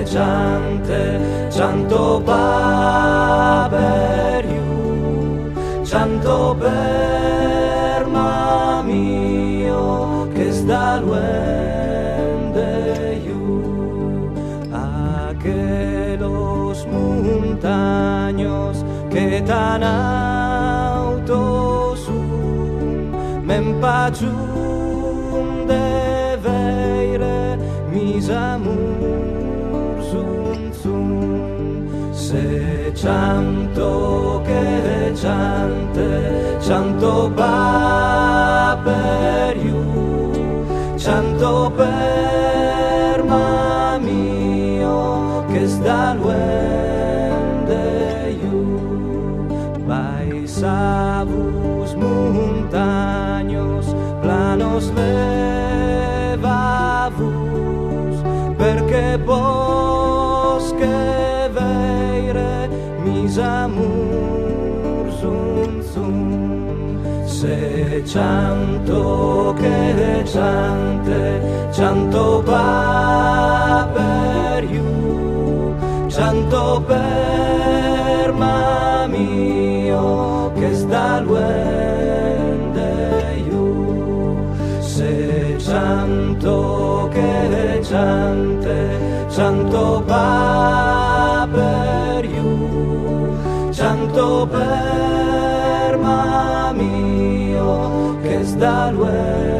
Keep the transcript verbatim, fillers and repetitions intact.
che ciante, cianto pa per you, cianto per ma mio, che sta luende you, a los montaños que tan alto son, m'empachun de veire mis amors un son. Se cianto che ciante, cianto pa per you, cianto per ma mio, che sta luende you. Paisavus montaños, planos levavus, perché vos che veire mis amors un son. Se cianto che ciante, cianto pa per you, cianto per ma mio, che sta luende you. Se cianto che ciante, cianto pa per you, cianto per ma mio, che sta luende